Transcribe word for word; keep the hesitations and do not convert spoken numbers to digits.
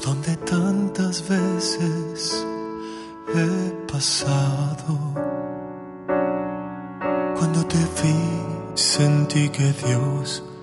donde tantas veces he pasado. Cuando te vi sentí que Dios